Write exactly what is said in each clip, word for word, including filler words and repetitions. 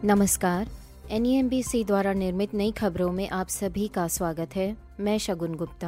नमस्कार। N E M B C द्वारा निर्मित नई खबरों में आप सभी का स्वागत है। मैं शगुन गुप्ता।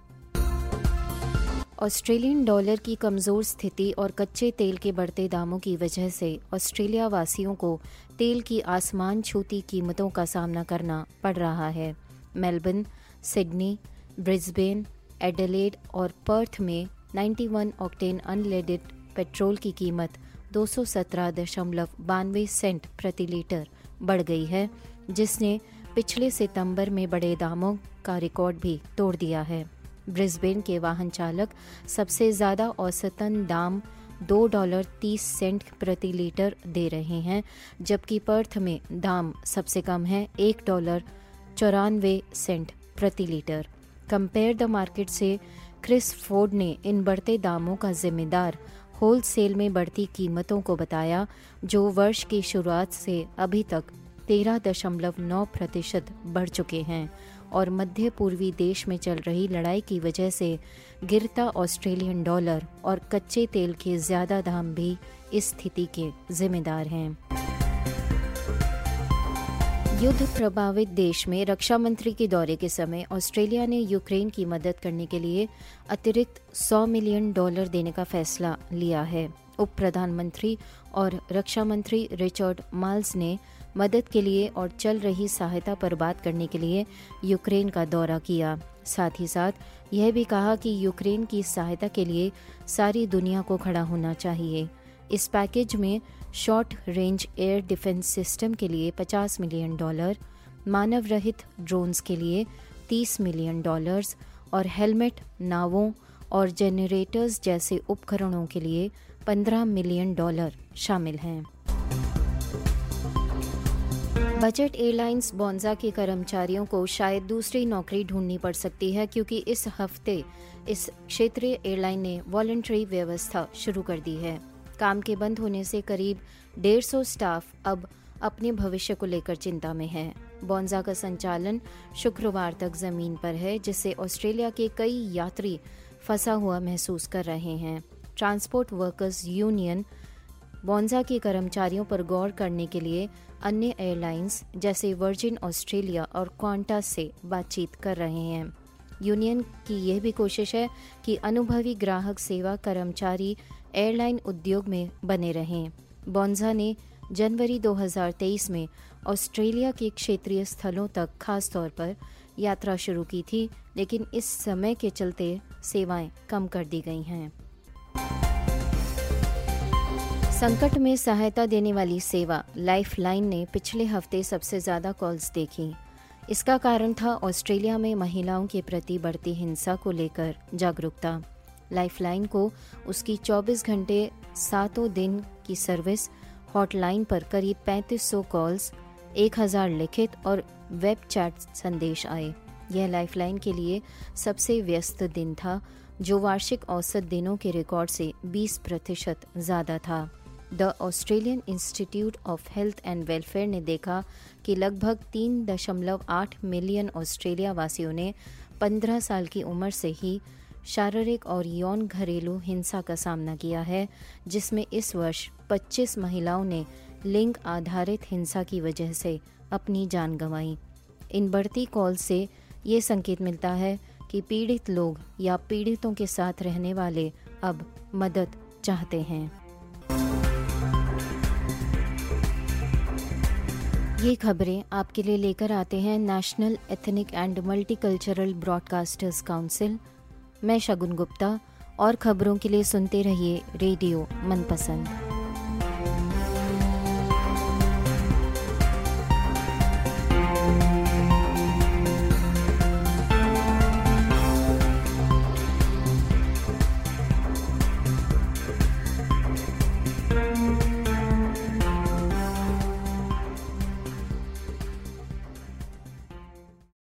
ऑस्ट्रेलियन डॉलर की कमज़ोर स्थिति और कच्चे तेल के बढ़ते दामों की वजह से ऑस्ट्रेलिया वासियों को तेल की आसमान छूती कीमतों का सामना करना पड़ रहा है। मेलबर्न, सिडनी, ब्रिस्बेन, एडिलेड और पर्थ में इक्यानवे ऑक्टेन अनलेडेड पेट्रोल की कीमत दो सौ सत्रह दशमलव बानवे सेंट प्रति लीटर बढ़ गई है, जिसने पिछले सितंबर में बड़े दामों का रिकॉर्ड भी तोड़ दिया है। ब्रिस्बेन के वाहन चालक सबसे ज़्यादा औसतन दाम दो डॉलर तीस सेंट प्रति लीटर दे रहे हैं, जबकि पर्थ में दाम सबसे कम है एक डॉलर चौरानवे सेंट प्रति लीटर। कंपेयर द मार्केट से क्रिस फोर्ड ने इन बढ़ते दामों का जिम्मेदार होलसेल में बढ़ती कीमतों को बताया, जो वर्ष की शुरुआत से अभी तक तेरह दशमलव नौ प्रतिशत बढ़ चुके हैं और मध्य पूर्वी देश में चल रही लड़ाई की वजह से गिरता ऑस्ट्रेलियन डॉलर और कच्चे तेल के ज़्यादा दाम भी इस स्थिति के जिम्मेदार हैं। युद्ध प्रभावित देश में रक्षा मंत्री के दौरे के समय ऑस्ट्रेलिया ने यूक्रेन की मदद करने के लिए अतिरिक्त सौ मिलियन डॉलर देने का फैसला लिया है। उप प्रधानमंत्री और रक्षा मंत्री रिचर्ड माल्स ने मदद के लिए और चल रही सहायता पर बात करने के लिए यूक्रेन का दौरा किया। साथ ही साथ यह भी कहा कि यूक्रेन की सहायता के लिए सारी दुनिया को खड़ा होना चाहिए। इस पैकेज में short range air defence system के लिए पचास मिलियन डॉलर, मानव रहित ड्रोन्स के लिए तीस मिलियन डॉलर्स और हेलमेट, नावों और जनरेटर्स जैसे उपकरणों के लिए पंद्रह मिलियन डॉलर शामिल हैं। बजट एयरलाइंस बोंजा के कर्मचारियों को शायद दूसरी नौकरी ढूंढनी पड़ सकती है, क्योंकि इस हफ्ते इस क्षेत्रीय एयरलाइन ने वॉलंटरी व्यवस्था शुरू कर दी है। काम के बंद होने से करीब डेढ़ सौ स्टाफ अब अपने भविष्य को लेकर चिंता में है। बोंजा का संचालन शुक्रवार तक जमीन पर है, जिससे ऑस्ट्रेलिया के कई यात्री फंसा हुआ महसूस कर रहे हैं। ट्रांसपोर्ट वर्कर्स यूनियन बोंजा के कर्मचारियों पर गौर करने के लिए अन्य एयरलाइंस जैसे वर्जिन ऑस्ट्रेलिया और क्वांटास से बातचीत कर रहे हैं। यूनियन की यह भी कोशिश है कि अनुभवी ग्राहक सेवा कर्मचारी एयरलाइन उद्योग में बने रहें। बोंजा ने जनवरी दो हज़ार तेईस में ऑस्ट्रेलिया के क्षेत्रीय स्थलों तक खास तौर पर यात्रा शुरू की थी, लेकिन इस समय के चलते सेवाएं कम कर दी गई हैं। संकट में सहायता देने वाली सेवा लाइफलाइन ने पिछले हफ्ते सबसे ज़्यादा कॉल्स देखी। इसका कारण था ऑस्ट्रेलिया में महिलाओं के प्रति बढ़ती हिंसा को लेकर जागरूकता। लाइफलाइन को उसकी चौबीस घंटे सातों दिन की सर्विस हॉटलाइन पर करीब पैंतीस सौ कॉल्स, एक हज़ार लिखित और वेब चैट संदेश आए। यह लाइफलाइन के लिए सबसे व्यस्त दिन था, जो वार्षिक औसत दिनों के रिकॉर्ड से बीस प्रतिशत ज़्यादा था। The Australian Institute of Health and Welfare ने देखा कि लगभग तीन दशमलव आठ मिलियन ऑस्ट्रेलिया वासियों ने पंद्रह साल की उम्र से ही शारीरिक और यौन घरेलू हिंसा का सामना किया है, जिसमें इस वर्ष पच्चीस महिलाओं ने लिंग आधारित हिंसा की वजह से अपनी जान गंवाई। इन बढ़ती कॉल से ये संकेत मिलता है कि पीड़ित लोग या पीड़ितों के साथ रहने वाले अब मदद चाहते हैं। ये खबरें आपके लिए लेकर आते हैं National Ethnic and Multicultural Broadcasters Council. मैं शगुन गुप्ता, और खबरों के लिए सुनते रहिए रेडियो मनपसंद।